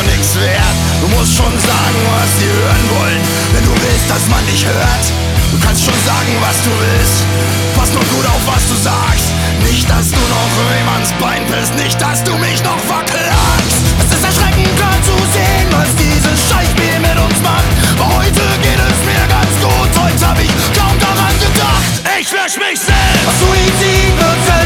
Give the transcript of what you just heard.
nix wert. Du musst schon sagen, was die hören wollen, wenn du willst, dass man dich hört. Du kannst schon sagen, was du willst, pass nur gut auf, was du sagst. Nicht, dass du noch jemands Bein pisst, nicht, dass du mich noch verklagst. Es ist erschreckend klar zu sehen, was dieses Scheißspiel mit uns macht. Aber heute geht es mir ganz gut, heute hab ich kaum daran gedacht. Ich lösch mich selbst. Suizid wird selbst